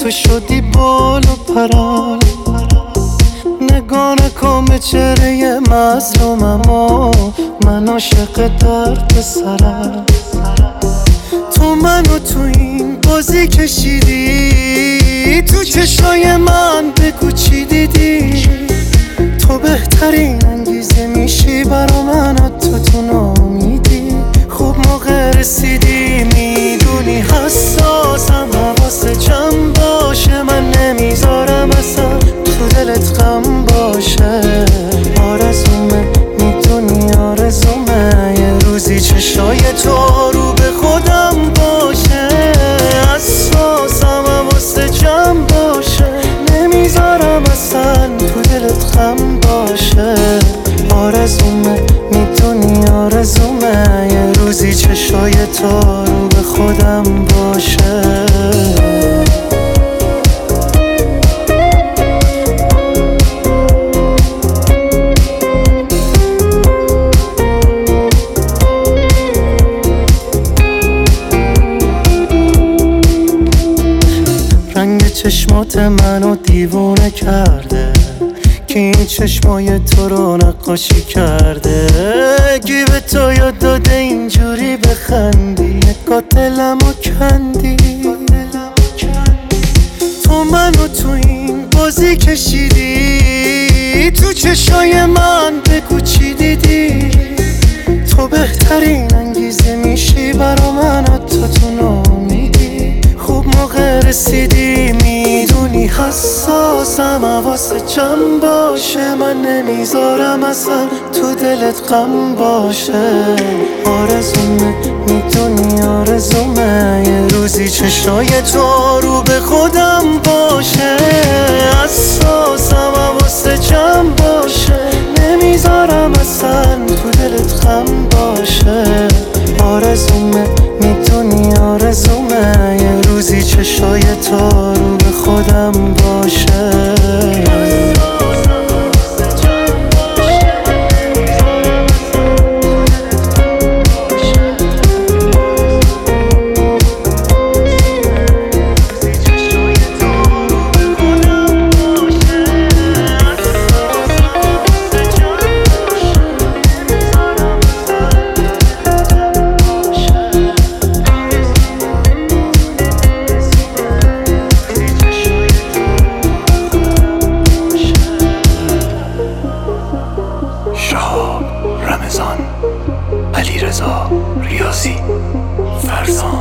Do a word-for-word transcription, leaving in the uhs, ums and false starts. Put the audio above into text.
تو شدی بال و پران. نگاه نکن به چهره مظلومم و من عاشق درد سرم. تو منو تو این بازی کشیدی، تو چشای من بگو چی دیدی. تو بهترین انگیزه میشی برا من، حتی تو نامیدی. خوب موقع رسیدی، میدونی حساسم، حواست جمع باشه. من نمیذارم اصلا تو دلت غم باشه. آرزومه میدونی آرزومه یه روزی چشای تو رو به خودم باشه. حساسم، حواست جمع باشه. نمیذارم اصلا تو دلت غم باشه. آرزومه میدونی آرزومه یه روزی چشای تو رو به خودم باشه. رنگ چشمات منو دیوونه کرده، که این چشمای تو رو نقاشی کرده. کی به تو یاد داده اینجوری بخندی، نگاه دلمو کندی. تو منو تو این بازی کشیدی، تو چشای من بگو چی دیدی. تو بهترین انگیزه میشی برا من، حتی تو نامیدی. خوب موقع رسیدی، میدونی حساسم، حواست جمع باشه. من نمیذارم اصلا تو دلت غم باشه. آرزومه میدونی آرزومه یه روزی چشای تو رو به خودم باشه. حساسم، حواست جمع باشه. نمیذارم اصلا تو دلت غم باشه. آرزومه میدونی آرزومه یه روزی چشای تو رو به خودم باشه. رمضان، علیرضا ریاضی، فرزان.